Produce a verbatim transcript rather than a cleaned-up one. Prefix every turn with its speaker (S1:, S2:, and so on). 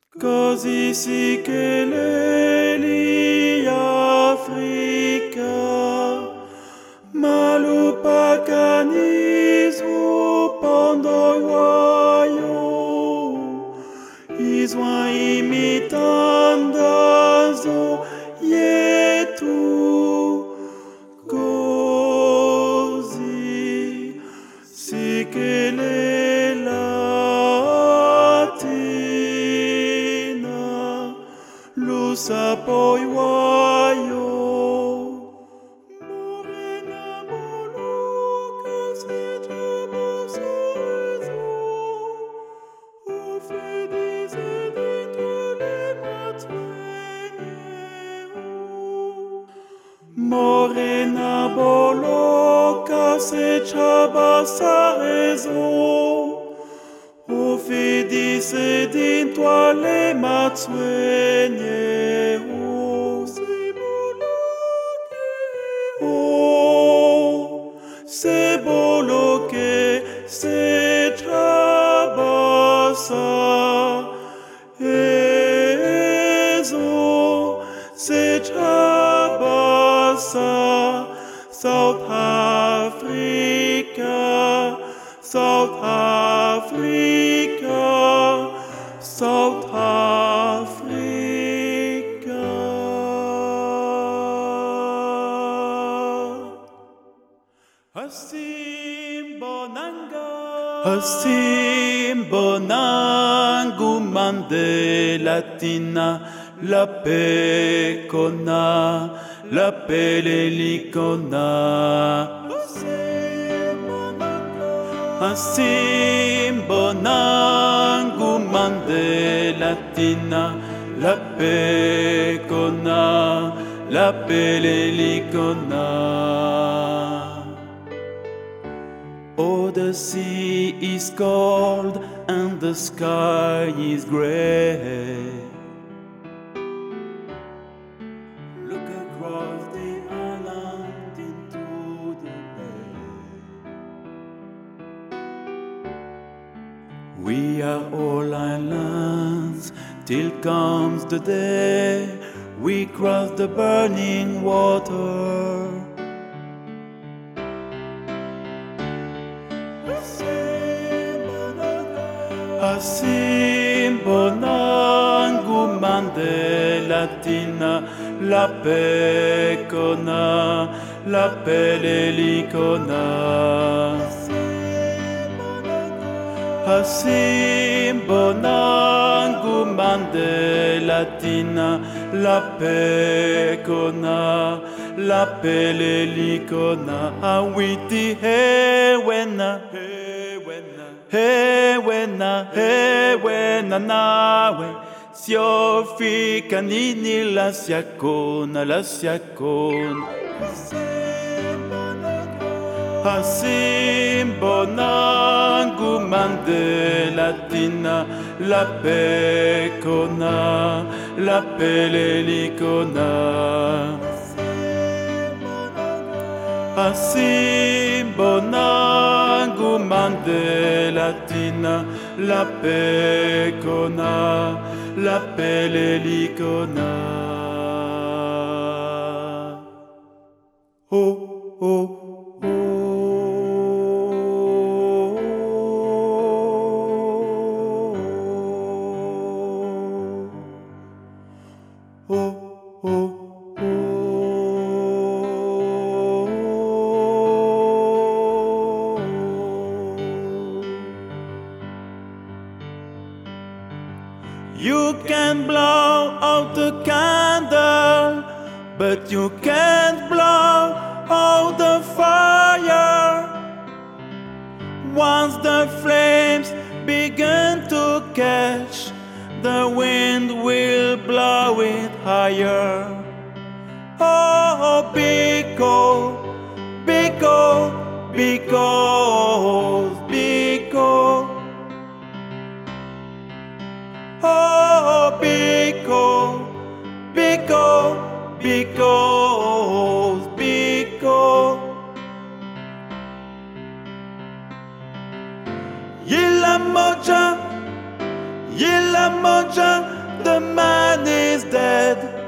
S1: Così sì che l'Eli Africa, malupa canismo pando wayo, iswa imitanda zo yetu, così sì che le latina lo sapoi wayo. Morena moluca se trabasazo, o fedise dentro le matveneo. Morena boloca se trabasazo, o fedise dentro le matveneo. Oh, se boloque se trabasa, ezo se trabasa, South Africa, South Africa, South Africa. Hasim bonanga, Hasim bonangu mande latina, la pecona, la pelelicona. Hasim bonangu mande latina, la pecona, la pelelicona. Oh, the sea is cold and the sky is gray. Look across the island into the bay. We are all islands till comes the day we cross the burning water. Hasim bonangu mande latina, la pecona, la pelelicona. Hasim bonangu mande latina, la pecona, la pelelicona. Awiti he wena, he wena, he wena nawe. Siofika nini la siakona, la siakona. Hasim bonangu mande latina, la pecona, la pelelicona. Hasim bonangu mande latina, la pecona, la pelelicona. Oh, oh. You can blow out the candle, but you can't blow out the fire. Once the flames begin to catch, the wind will blow it higher. Oh, Biko, Biko, Biko, Biko. Oh, Biko, Biko, Biko, Biko. Yila moja, yila moja. the man is dead.